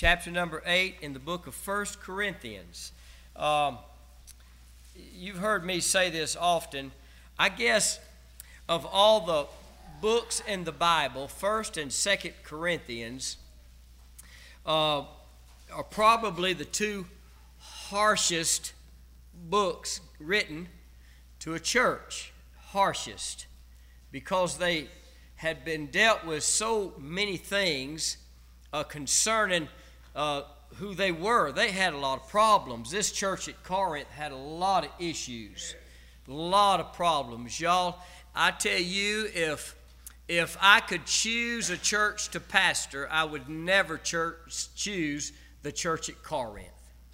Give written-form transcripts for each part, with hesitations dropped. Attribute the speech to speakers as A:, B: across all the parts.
A: chapter number 8 in the book of 1 Corinthians. You've heard me say this often. I guess of all the books in the Bible, 1st and 2nd Corinthians are probably the two harshest books written to a church. Harshest, because they had been dealt with so many things concerning who they were. They had a lot of problems. This church at Corinth had a lot of issues, a lot of problems. Y'all, I tell you, if I could choose a church to pastor, I would never choose the church at Corinth.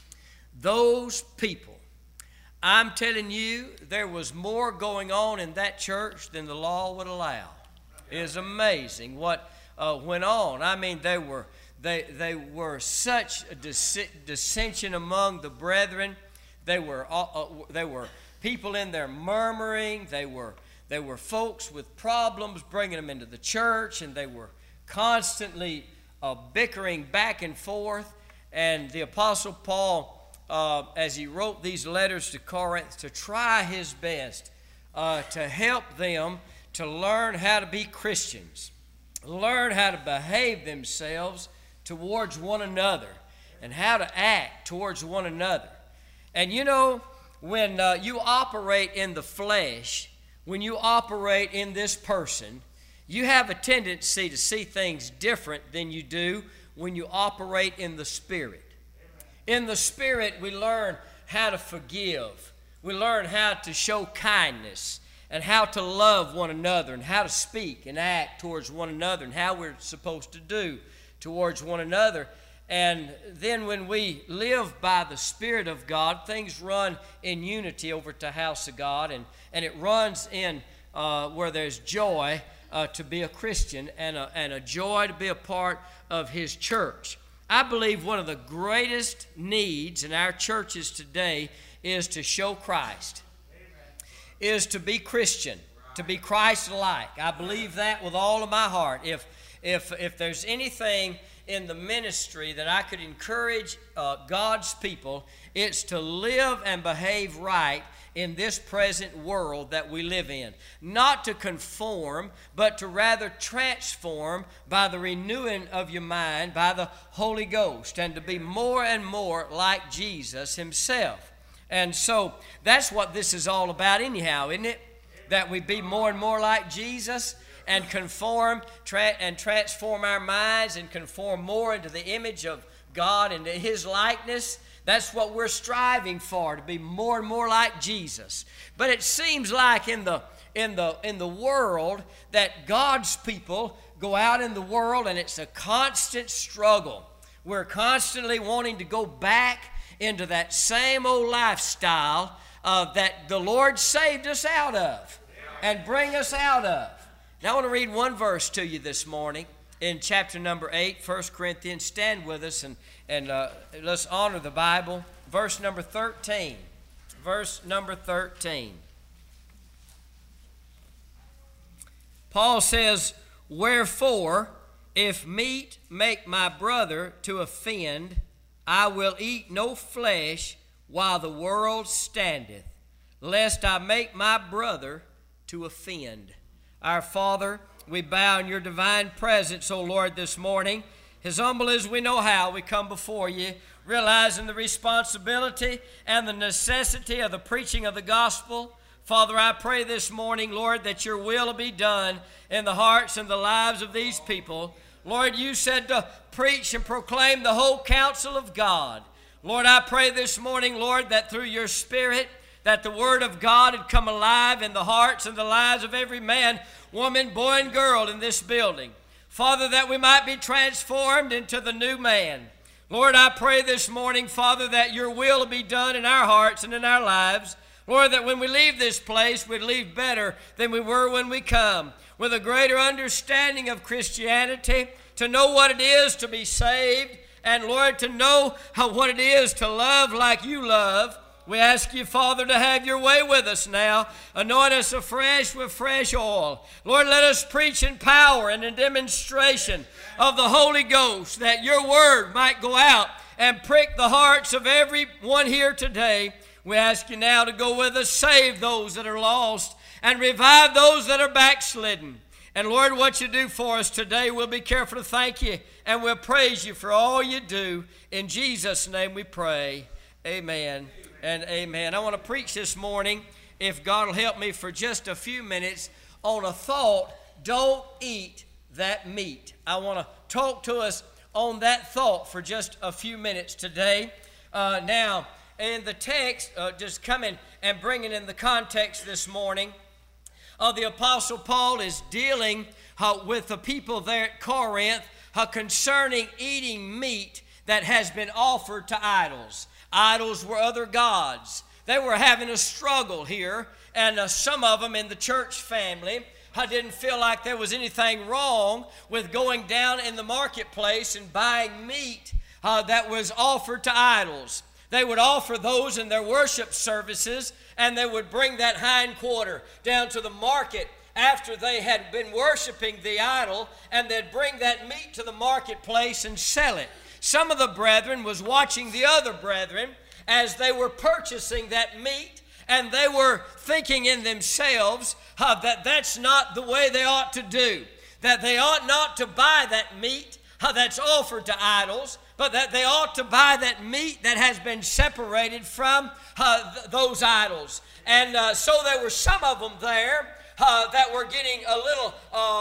A: Those people, I'm telling you, there was more going on in that church than the law would allow. It is amazing what went on. I mean, they were such a dissension among the brethren. They were people in there murmuring. They were folks with problems, bringing them into the church, and they were constantly bickering back and forth. And the Apostle Paul, as he wrote these letters to Corinth, to try his best to help them to learn how to be Christians, learn how to behave themselves towards one another, and how to act towards one another. And you know, when you operate in the flesh, when you operate in this person, you have a tendency to see things different than you do when you operate in the Spirit. In the Spirit, we learn how to forgive. We learn how to show kindness and how to love one another and how to speak and act towards one another and how we're supposed to do towards one another. And then when we live by the Spirit of God, things run in unity over to the house of God, and it runs in where there's joy to be a Christian and a joy to be a part of His church. I believe one of the greatest needs in our churches today is to show Christ, is to be Christian, to be Christ-like. I believe that with all of my heart. If there's anything in the ministry that I could encourage God's people, it's to live and behave right in this present world that we live in. Not to conform, but to rather transform by the renewing of your mind by the Holy Ghost, and to be more and more like Jesus Himself. And so that's what this is all about anyhow, isn't it? That we be more and more like Jesus and conform and transform our minds and conform more into the image of God and to His likeness. That's what we're striving for, to be more and more like Jesus. But it seems like in the world that God's people go out in the world and it's a constant struggle. We're constantly wanting to go back into that same old lifestyle that the Lord saved us out of and bring us out of. Now I want to read one verse to you this morning in chapter number 8, 1 Corinthians. Stand with us and let's honor the Bible. Verse number 13. Verse number 13. Paul says, "Wherefore, if meat make my brother to offend, I will eat no flesh while the world standeth, lest I make my brother to offend." Our Father, we bow in your divine presence, O Lord, this morning. As humble as we know how, we come before you, realizing the responsibility and the necessity of the preaching of the gospel. Father, I pray this morning, Lord, that your will be done in the hearts and the lives of these people. Lord, you said to preach and proclaim the whole counsel of God. Lord, I pray this morning, Lord, that through your Spirit, that the Word of God had come alive in the hearts and the lives of every man, woman, boy, and girl in this building. Father, that we might be transformed into the new man. Lord, I pray this morning, Father, that your will be done in our hearts and in our lives. Lord, that when we leave this place, we'd leave better than we were when we come, with a greater understanding of Christianity, to know what it is to be saved, and Lord, to know what it is to love like you love. We ask you, Father, to have your way with us now. Anoint us afresh with fresh oil. Lord, let us preach in power and in demonstration of the Holy Ghost, that your word might go out and prick the hearts of everyone here today. We ask you now to go with us, save those that are lost, and revive those that are backslidden. And Lord, what you do for us today, we'll be careful to thank you, and we'll praise you for all you do. In Jesus' name we pray. Amen and amen. I want to preach this morning, if God will help me, for just a few minutes on a thought: don't eat that meat. I want to talk to us on that thought for just a few minutes today. Now, in the text, just coming and bringing in the context this morning, the Apostle Paul is dealing with the people there at Corinth concerning eating meat that has been offered to idols. Idols were other gods. They were having a struggle here, and some of them in the church family didn't feel like there was anything wrong with going down in the marketplace and buying meat that was offered to idols. They would offer those in their worship services, and they would bring that hind quarter down to the market after they had been worshiping the idol, and they'd bring that meat to the marketplace and sell it. Some of the brethren was watching the other brethren as they were purchasing that meat, and they were thinking in themselves that that's not the way they ought to do, that they ought not to buy that meat that's offered to idols, but that they ought to buy that meat that has been separated from those idols. And so there were some of them there that were getting a little,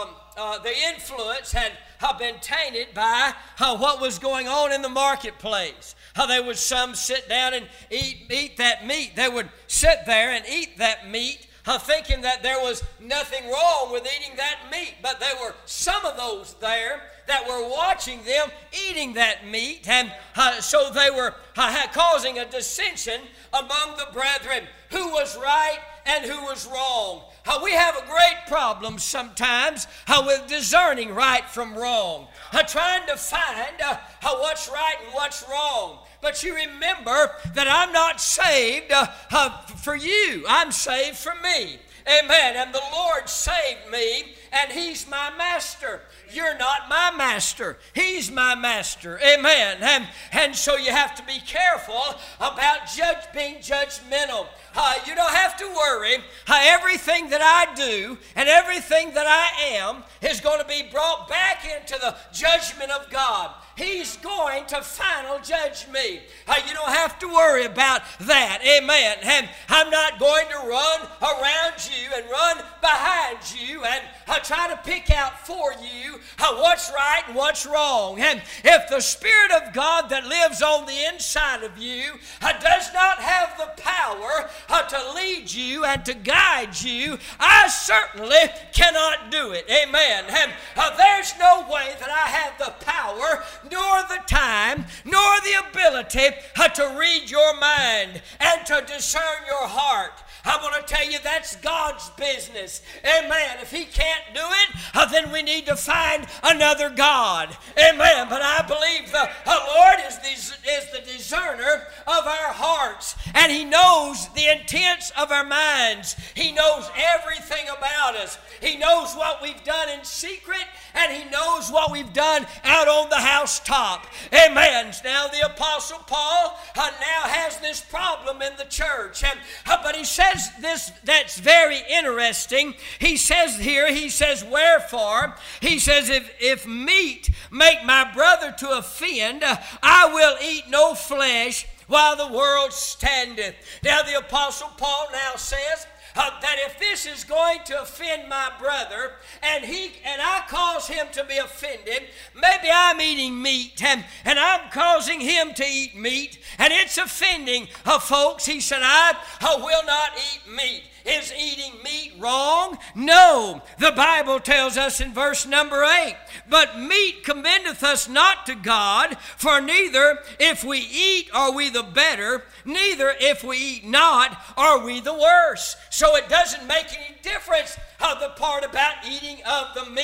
A: the influence had been tainted by what was going on in the marketplace. They would some sit down and eat that meat. They would sit there and eat that meat, thinking that there was nothing wrong with eating that meat. But there were some of those there that were watching them eating that meat, and so they were causing a dissension among the brethren, who was right and who was wrong. We have a great problem sometimes with discerning right from wrong, trying to find what's right and what's wrong. But you remember that I'm not saved for you. I'm saved for me. Amen. And the Lord saved me, and He's my master. You're not my master. He's my master. Amen. And so you have to be careful about being judgmental. You don't have to worry. Everything that I do and everything that I am is going to be brought back into the judgment of God. He's going to final judge me. You don't have to worry about that. Amen. And I'm not going to run around you and run behind you and try to pick out for you what's right and what's wrong. And if the Spirit of God that lives on the inside of you does not have the power to lead you and to guide you, I certainly cannot do it. Amen. And there's no way that I have the power, nor the time, nor the ability to read your mind and to discern your heart. I want to tell you that's God's business. Amen. If He can't do it, then we need to find another God. Amen. But I believe the Lord is the discerner of our hearts, and He knows the intents of our minds. He knows everything about us. He knows what we've done in secret, and He knows what we've done out on the housetop. Amen. Now the Apostle Paul now has this problem in the church, but he says this that's very interesting. He says here, wherefore, he says, if meat make my brother to offend, I will eat no flesh while the world standeth. Now the Apostle Paul now says that if this is going to offend my brother, and I cause him to be offended, maybe I'm eating meat and I'm causing him to eat meat, and it's offending folks. He said, I will not eat meat. Is eating meat wrong? No. The Bible tells us in verse number 8, but meat commendeth us not to God, for neither if we eat are we the better, neither if we eat not are we the worse. So it doesn't make any difference the part about eating of the meat.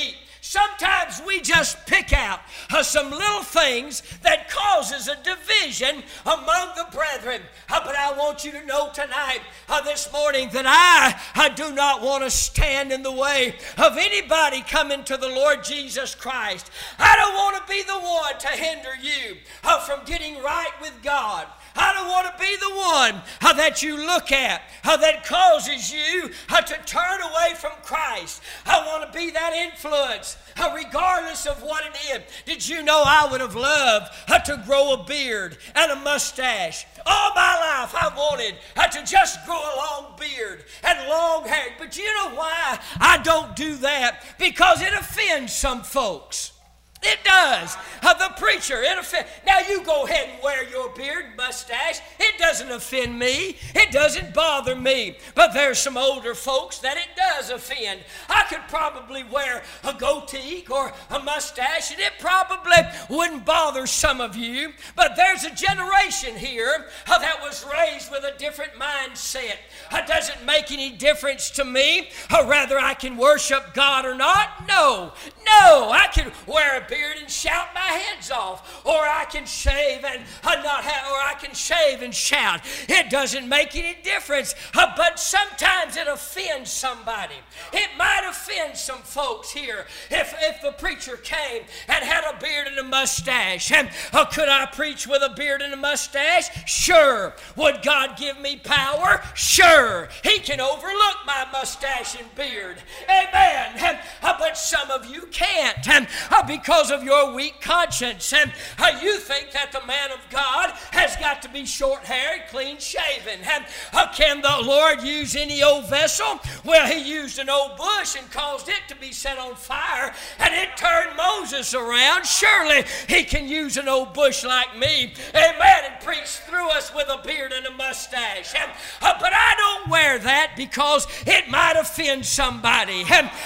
A: sometimes we just pick out some little things that causes a division among the brethren. But I want you to know tonight, this morning, that I do not want to stand in the way of anybody coming to the Lord Jesus Christ. I don't want to be the one to hinder you from getting right with God. I don't want to be the one that you look at that causes you to turn away from Christ. I want to be that influence regardless of what it is. Did you know I would have loved to grow a beard and a mustache? All my life I wanted to just grow a long beard and long hair. But you know why I don't do that? Because it offends some folks. It does. The preacher, it offends. Now you go ahead and wear your beard and mustache. It doesn't offend me. It doesn't bother me. But there's some older folks that it does offend. I could probably wear a goatee or a mustache, and it probably wouldn't bother some of you. But there's a generation here that was raised with a different mindset. It doesn't make any difference to me whether I can worship God or not. No, I can wear a beard and shout my heads off, or I can shave and I can shave and shout. It doesn't make any difference. But sometimes it offends somebody. It might offend some folks here if the preacher came and had a beard and a mustache. And could I preach with a beard and a mustache? Sure. Would God give me power? Sure. He can overlook my mustache and beard. Amen. But some of you can't, because of your weak conscience. And you think that the man of God has got to be short-haired, clean-shaven. And can the Lord use any old vessel? Well, he used an old bush and caused it to be set on fire, and it turned Moses around. Surely he can use an old bush like me, amen, and preach through us with a beard and a mustache. But I don't wear that because it might offend somebody.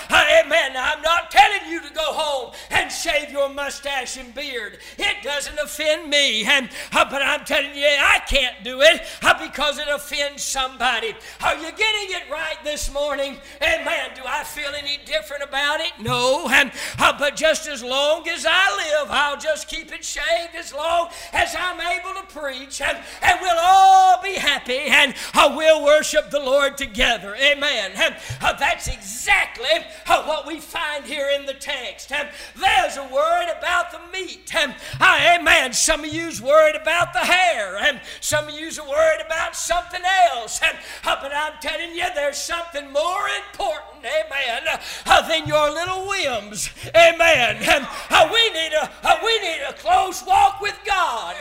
A: Amen. I'm not telling you to go home and shave your mustache and beard. It doesn't offend me. But I'm telling you, I can't do it because it offends somebody. Are you getting it right this morning? Amen. Do I feel any different about it? No. But just as long as I live, I'll just keep it shaved as long as I'm able to preach. And we'll all be happy, and we'll worship the Lord together. Amen. That's exactly what we find here in the text. There's a word about the meat. Amen. Some of you's worried about the hair, and some of you's worried about something else. But I'm telling you, there's something more important, amen, than your little whims. Amen. We need a close walk with God.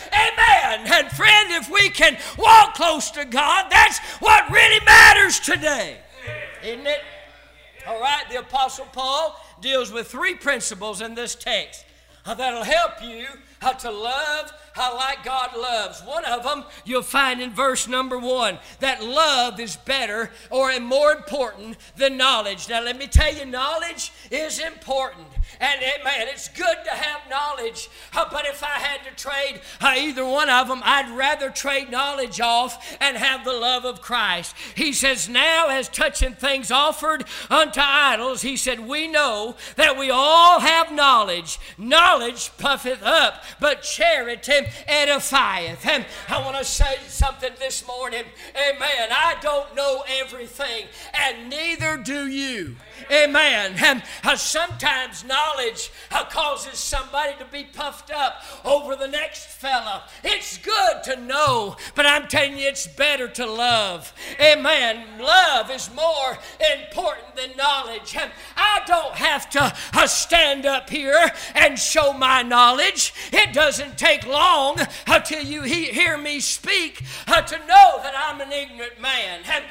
A: Amen. And friend, if we can walk close to God, that's what really matters today. Isn't it? All right, the Apostle Paul deals with three principles in this text that'll help you to love like God loves. One of them you'll find in verse number 1, that love is better or more important than knowledge. Now let me tell you, knowledge is important. And amen, it's good to have knowledge. But if I had to trade either one of them, I'd rather trade knowledge off and have the love of Christ. He says, now as touching things offered unto idols, he said, we know that we all have knowledge. Knowledge puffeth up, but charity edifieth. And I want to say something this morning. Amen. I don't know everything, and neither do you. Amen. And sometimes knowledge causes somebody to be puffed up over the next fella. It's good to know, but I'm telling you, it's better to love. Amen. Love is more important than knowledge. And I don't have to stand up here and show my knowledge. It doesn't take long until you hear me speak to know that I'm an ignorant man. And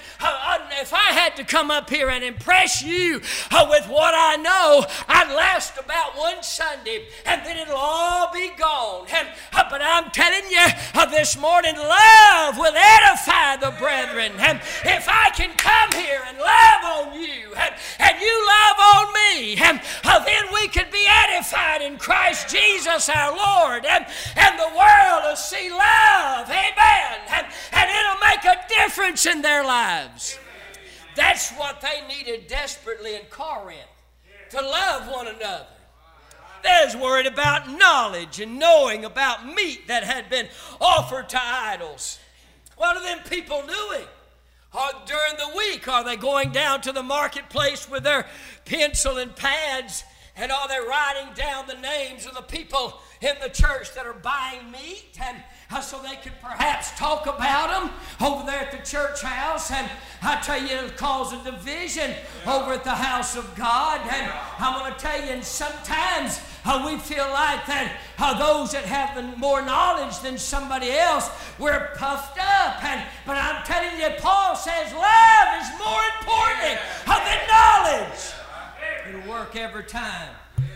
A: if I had to come up here and impress you with what I know, I'd last about one Sunday, and then it'll all be gone. But I'm telling you this morning, love will edify the brethren. If I can come here and love on you, and you love on me, then we could be edified in Christ Jesus our Lord, and the world will see love. Amen. And it'll make a difference in their lives. That's what they needed desperately in Corinth. to love one another. They was worried about knowledge and knowing about meat that had been offered to idols. What are them people doing? During the week, are they going down to the marketplace with their pencil and pads, and are they writing down the names of the people in the church that are buying meat, and so they could perhaps talk about them over there at the church house? And I tell you, it'll cause a division over at the house of God. And I'm going to tell you, and sometimes we feel like that those that have the more knowledge than somebody else, we're puffed up. But I'm telling you, Paul says love is more important than knowledge. It'll work every time.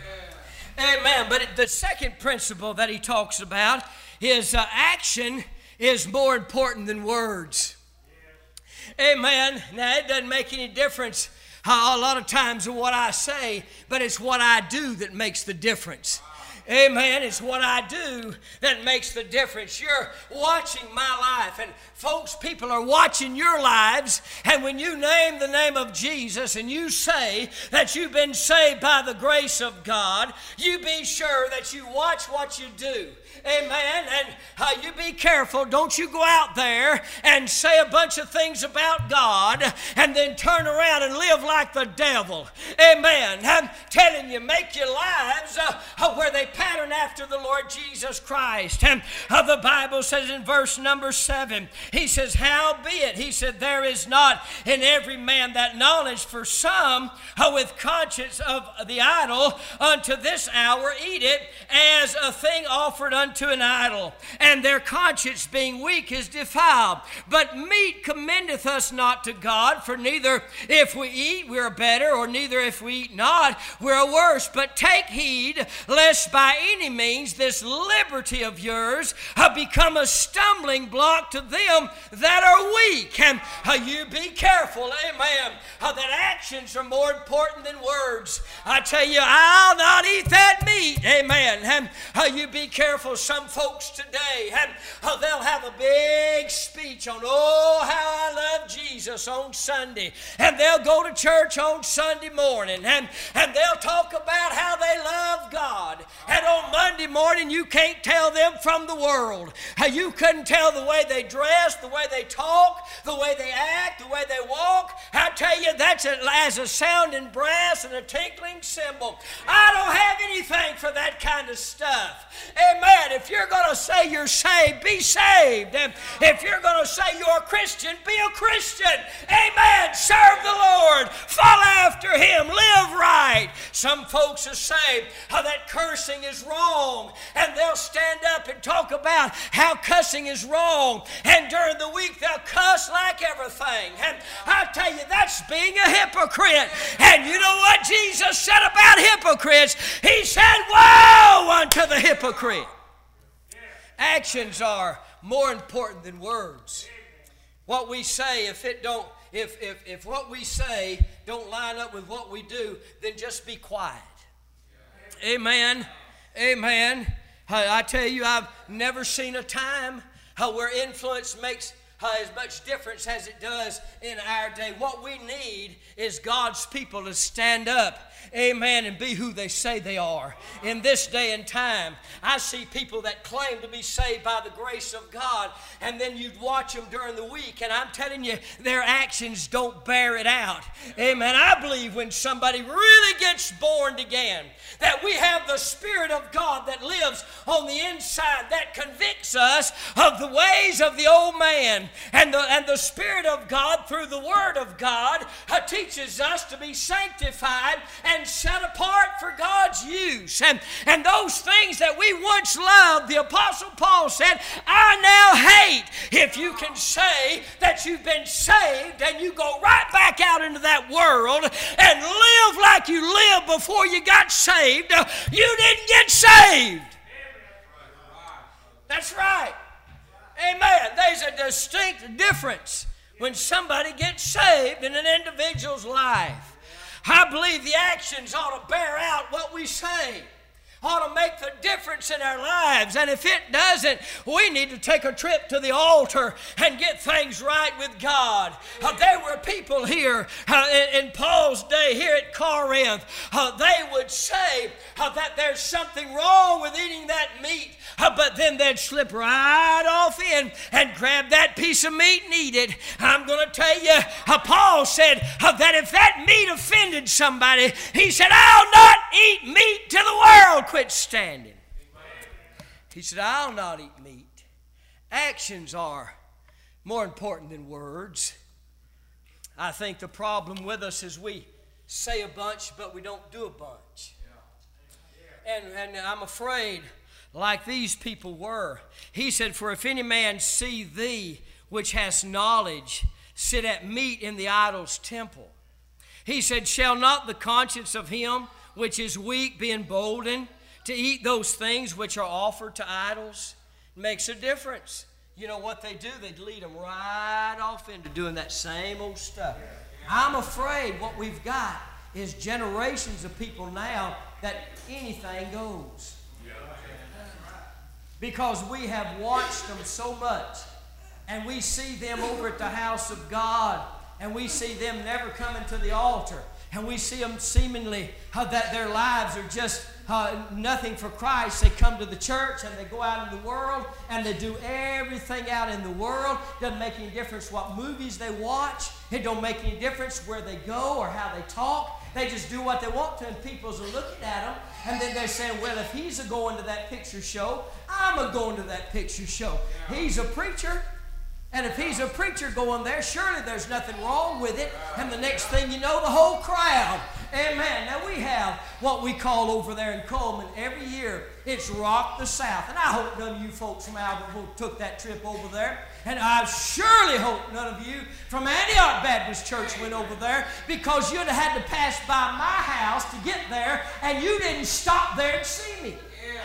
A: Amen. But the second principle that he talks about is action is more important than words. Amen. Now, it doesn't make any difference a lot of times what I say, but it's what I do that makes the difference. Amen. It's what I do that makes the difference. You're watching my life, and folks, people are watching your lives, and when you name the name of Jesus and you say that you've been saved by the grace of God, you be sure that you watch what you do. Amen. And you be careful. Don't you go out there and say a bunch of things about God and then turn around and live like the devil. Amen. I'm telling you, make your lives where they pattern after the Lord Jesus Christ. And the Bible says in verse number 7, he says, howbeit, he said, there is not in every man that knowledge, for some with conscience of the idol unto this hour eat it as a thing offered unto an idol, and their conscience being weak is defiled. But meat commendeth us not to God, for neither if we eat we are better, or neither if we eat not we are worse. But take heed lest by any means this liberty of yours become a stumbling block to them that are weak. And you be careful, amen, that actions are more important than words. I tell you, I'll not eat that meat, amen. And you be careful. Some folks today, they'll have a big speech on, oh, how I love Jesus on Sunday. And they'll go to church on Sunday morning, and they'll talk about how they love God. And on Monday morning, you can't tell them from the world. You couldn't tell the way they dress, the way they talk, the way they act, the way they walk. I tell you, that's as a sounding brass and a tinkling cymbal. I don't have anything for that kind of stuff. Amen. If you're going to say you're saved, be saved. And if you're going to say you're a Christian, be a Christian. Amen. Serve the Lord. Follow after Him. Live right. Some folks are saved that cursing is wrong, and they'll stand up and talk about how cussing is wrong, and during the week they'll cuss like everything. And I tell you, that's being a hypocrite. And you know what Jesus said about hypocrites? He said, woe unto the hypocrite. Actions are more important than words. What we say, if what we say don't line up with what we do, then just be quiet. Amen. Amen. I tell you, I've never seen a time where influence makes as much difference as it does in our day. What we need is God's people to stand up, amen, and be who they say they are. In this day and time, I see people that claim to be saved by the grace of God, and then you'd watch them during the week, and I'm telling you, their actions don't bear it out. Amen. I believe when somebody really gets born again, that we have the Spirit of God that lives on the inside that convicts us of the ways of the old man. And the Spirit of God through the Word of God teaches us to be sanctified and set apart for God's use. And those things that we once loved, the Apostle Paul said, I now hate. If you can say that you've been saved and you go right back out into that world and live like you lived before you got saved, you didn't get saved. That's right. Amen. There's a distinct difference when somebody gets saved in an individual's life. I believe the actions ought to bear out what we say. ought to make the difference in our lives. And if it doesn't, we need to take a trip to the altar and get things right with God. There were people here in Paul's day here at Corinth. They would say that there's something wrong with eating that meat, but then they'd slip right off in and grab that piece of meat and eat it. I'm going to tell you, Paul said that if that meat offended somebody, he said, I'll not eat meat till the world quits standing. He said, I'll not eat meat. Actions are more important than words. I think the problem with us is we say a bunch, but we don't do a bunch. And I'm afraid, like these people were, he said, for if any man see thee, which hast knowledge, sit at meat in the idol's temple. He said, shall not the conscience of him which is weak be emboldened to eat those things which are offered to idols? It makes a difference. You know what they do? They lead them right off into doing that same old stuff. I'm afraid what we've got is generations of people now that anything goes. Because we have watched them so much, and we see them over at the house of God, and we see them never coming to the altar, and we see them seemingly that their lives are just nothing for Christ. They come to the church and they go out in the world and they do everything out in the world. Doesn't make any difference what movies they watch. It don't make any difference where they go or how they talk. They just do what they want to, and people's are looking at them, and then they're saying, well, if he's a-going to that picture show, I'm a-going to that picture show. He's a preacher, and if he's a preacher going there, surely there's nothing wrong with it. And the next thing you know, the whole crowd. Amen. Now we have what we call over there in Coleman every year, it's Rock the South. And I hope none of you folks from Albertville took that trip over there. And I surely hope none of you from Antioch Baptist Church went over there, because you'd have had to pass by my house to get there, and you didn't stop there and see me.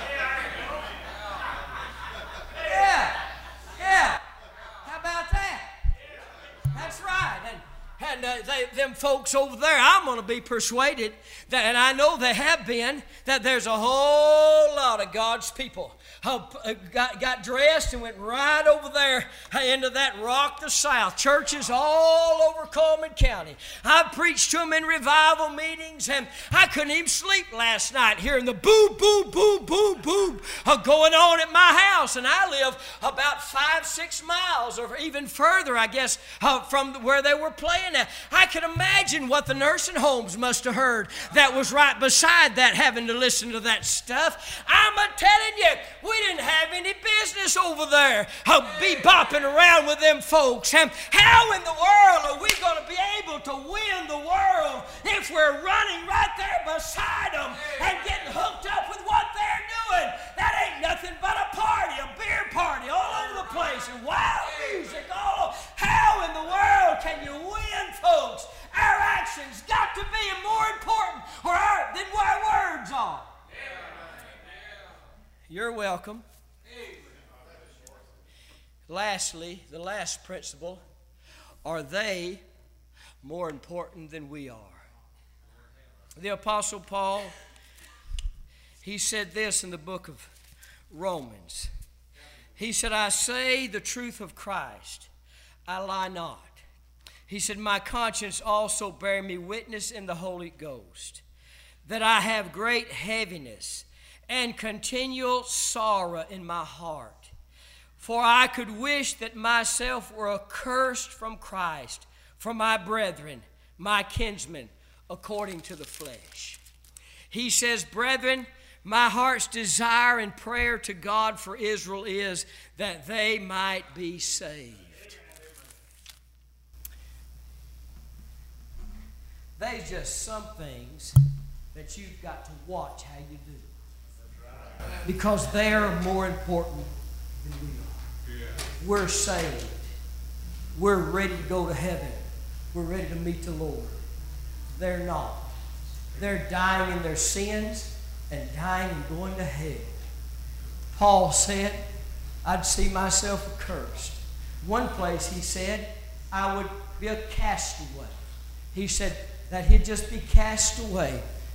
A: Yeah. How about that? That's right. And them folks over there, I'm going to be persuaded that, and I know they have been, that there's a whole lot of God's people got dressed and went right over there into that Rock the South. Churches all over Coleman County. I preached to them in revival meetings, and I couldn't even sleep last night hearing the boo, boo, boo, boo, boo going on at my house. And I live about 5-6 miles or even further, I guess, from where they were playing at. I can imagine what the nursing homes must have heard that was right beside that, having to listen to that stuff. I'm telling you, we didn't have any business over there be bopping around with them folks. And how in the world are we going to be able to win the world if we're running right there beside them and getting hooked up with what they're doing? That ain't nothing but a party, a beer party all over the place, and wild music all over. How in the world can you win, folks? Our actions got to be more important than our words are. You're welcome. Lastly, the last principle, are they more important than we are? The Apostle Paul, he said this in the book of Romans. He said, I say the truth of Christ, I lie not. He said, my conscience also bear me witness in the Holy Ghost, that I have great heaviness and continual sorrow in my heart. For I could wish that myself were accursed from Christ, for my brethren, my kinsmen, according to the flesh. He says, brethren, my heart's desire and prayer to God for Israel is that they might be saved. There's just some things that you've got to watch how you do. Because they're more important than we are. We're saved. We're ready to go to heaven. We're ready to meet the Lord. They're not. They're dying in their sins and dying and going to hell. Paul said, I'd see myself accursed. One place he said, I would be a castaway. He said that he'd just be cast away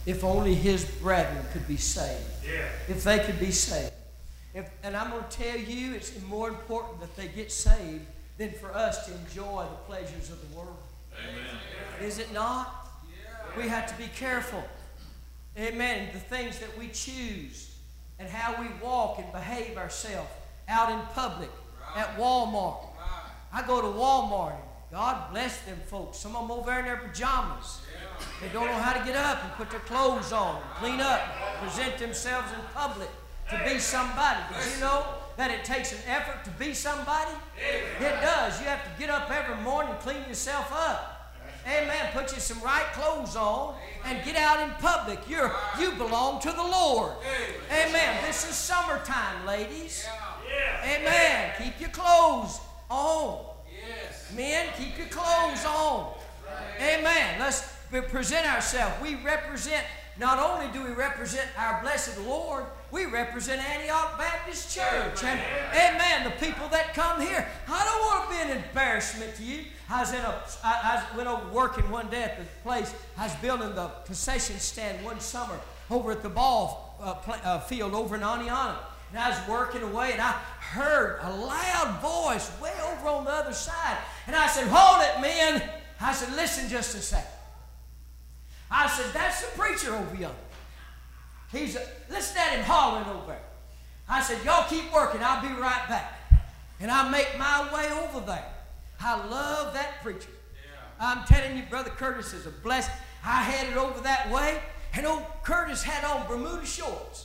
A: if only his brethren could be saved.
B: Yeah.
A: If they could be saved. And I'm going to tell you, it's more important that they get saved than for us to enjoy the pleasures of the world.
B: Amen.
A: Is it not? Yeah. We have to be careful. Amen. The things that we choose and how we walk and behave ourselves out in public, at Walmart. I go to Walmart. God bless them folks. Some of them over there in their pajamas. They don't know how to get up and put their clothes on, clean up, present themselves in public to be somebody. Did you know that it takes an effort to be somebody? It does. You have to get up every morning and clean yourself up. Amen. Put you some right clothes on and get out in public. You belong to the Lord. Amen. This is summertime, ladies. Amen. Keep your clothes on. Men, keep your clothes on. Amen. Let's present ourselves. We represent, not only do we represent our blessed Lord, we represent Antioch Baptist Church. And, amen. The people that come here. I don't want to be an embarrassment to you. I went over working one day at the place. I was building the concession stand one summer over at the ball field over in Aniana. And I was working away, and I heard a loud voice way over on the other side. And I said, "Hold it, men." I said, "Listen just a second." I said, "That's the preacher over yonder. Listen at him hollering over there." I said, "Y'all keep working. I'll be right back." And I make my way over there. I love that preacher. I'm telling you, Brother Curtis is a blessing. I headed over that way, and old Curtis had on Bermuda shorts.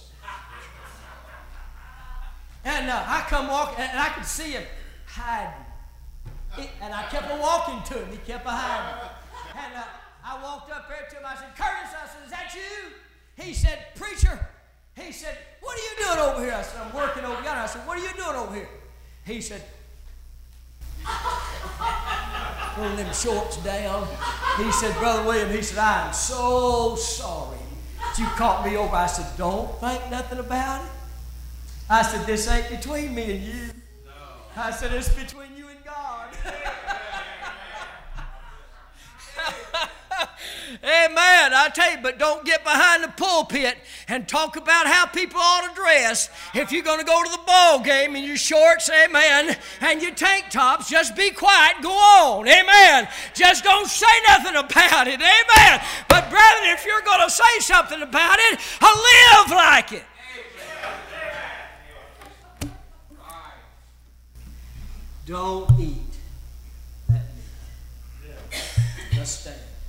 A: And I come walking, and I could see him hiding. And I kept on walking to him. He kept hiding. And I walked up there to him. I said, "Curtis," I said, "is that you?" He said, "Preacher." He said, "What are you doing over here?" I said, "I'm working over yonder." I said, "What are you doing over here?" He said, pulling them shorts down. He said, "Brother William," he said, "I am so sorry that you caught me over." I said, "Don't think nothing about it." I said, "This ain't between me and you." No. I said, "It's between you and God." Amen. I tell you, but don't get behind the pulpit and talk about how people ought to dress. If you're going to go to the ball game in your shorts, amen, and your tank tops, just be quiet, go on, amen. Just don't say nothing about it, amen. But brethren, if you're going to say something about it, live like it. Don't eat that meat. Let's stand.